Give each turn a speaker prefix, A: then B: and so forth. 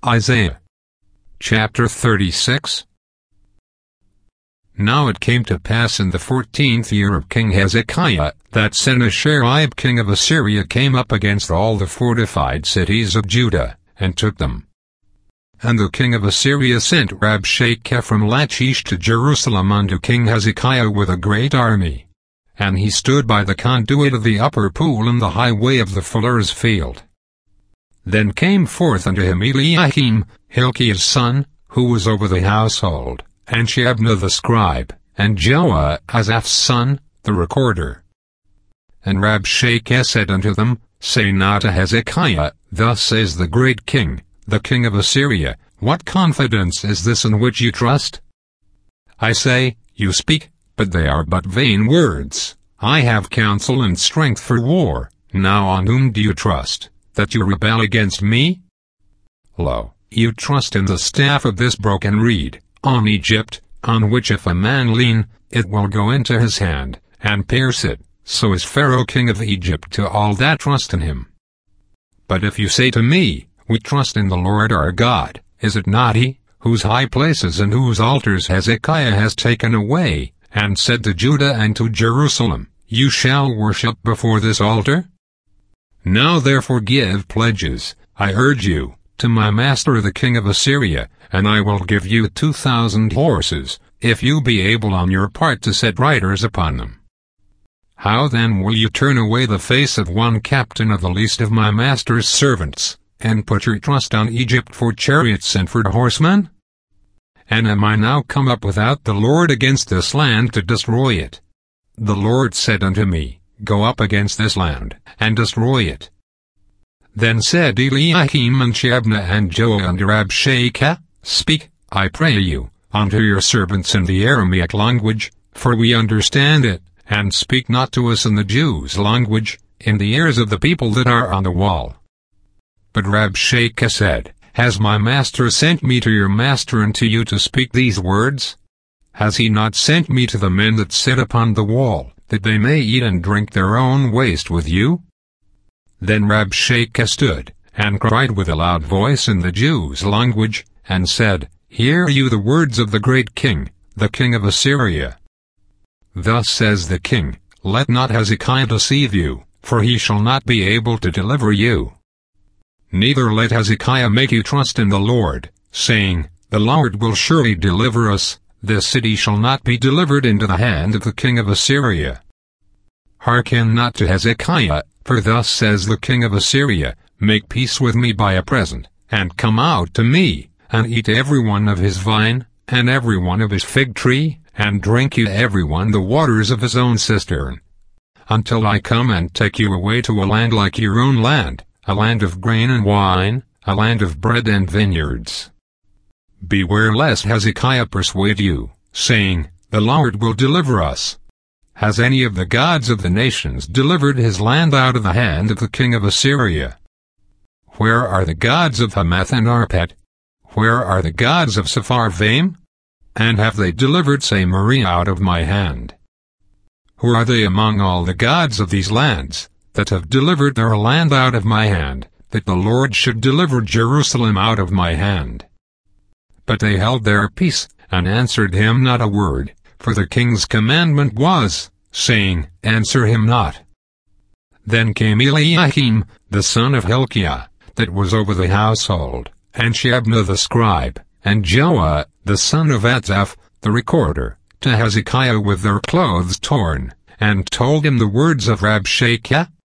A: Isaiah chapter 36. Now it came to pass in the 14th year of King Hezekiah, that Sennacherib king of Assyria came up against all the fortified cities of Judah, and took them. And the king of Assyria sent Rabshakeh from Lachish to Jerusalem unto King Hezekiah with a great army. And he stood by the conduit of the upper pool in the highway of the fuller's field. Then came forth unto him Eliakim, Hilkiah's son, who was over the household, and Shebna the scribe, and Joah, Asaph's son, the recorder. And Rabshakeh said unto them, Say not to Hezekiah, Thus says the great king, the king of Assyria, What confidence is this in which you trust? I say, You speak, but they are but vain words. I have counsel and strength for war. Now on whom do you trust, that you rebel against me? Lo, you trust in the staff of this broken reed, on Egypt, on which if a man lean, it will go into his hand, and pierce it. So is Pharaoh king of Egypt to all that trust in him. But if you say to me, We trust in the Lord our God, is it not he, whose high places and whose altars Hezekiah has taken away, and said to Judah and to Jerusalem, You shall worship before this altar? Now therefore give pledges, I urge you, to my master the king of Assyria, and I will give you 2,000 horses, if you be able on your part to set riders upon them. How then will you turn away the face of one captain of the least of my master's servants, and put your trust on Egypt for chariots and for horsemen? And am I now come up without the Lord against this land to destroy it? The Lord said unto me, Go up against this land, and destroy it. Then said Eliakim and Shebna and Joah unto Rabshakeh, Speak, I pray you, unto your servants in the Aramaic language, for we understand it, and speak not to us in the Jews' language, in the ears of the people that are on the wall. But Rabshakeh said, Has my master sent me to your master and to you to speak these words? Has he not sent me to the men that sit upon the wall, that they may eat and drink their own waste with you? Then Rabshakeh stood, and cried with a loud voice in the Jews' language, and said, Hear you the words of the great king, the king of Assyria. Thus says the king, Let not Hezekiah deceive you, for he shall not be able to deliver you. Neither let Hezekiah make you trust in the Lord, saying, The Lord will surely deliver us, this city shall not be delivered into the hand of the king of Assyria. Hearken not to Hezekiah, for thus says the king of Assyria, Make peace with me by a present, and come out to me, and eat every one of his vine, and every one of his fig tree, and drink you every one the waters of his own cistern, until I come and take you away to a land like your own land, a land of grain and wine, a land of bread and vineyards. Beware lest Hezekiah persuade you, saying, The Lord will deliver us. Has any of the gods of the nations delivered his land out of the hand of the king of Assyria? Where are the gods of Hamath and Arpad? Where are the gods of Sepharvaim? And have they delivered Samaria out of my hand? Who are they among all the gods of these lands, that have delivered their land out of my hand, that the Lord should deliver Jerusalem out of my hand? But they held their peace, and answered him not a word, for the king's commandment was, saying, Answer him not. Then came Eliakim, the son of Hilkiah, that was over the household, and Shebna the scribe, and Joah, the son of Asaph, the recorder, to Hezekiah with their clothes torn, and told him the words of Rabshakeh,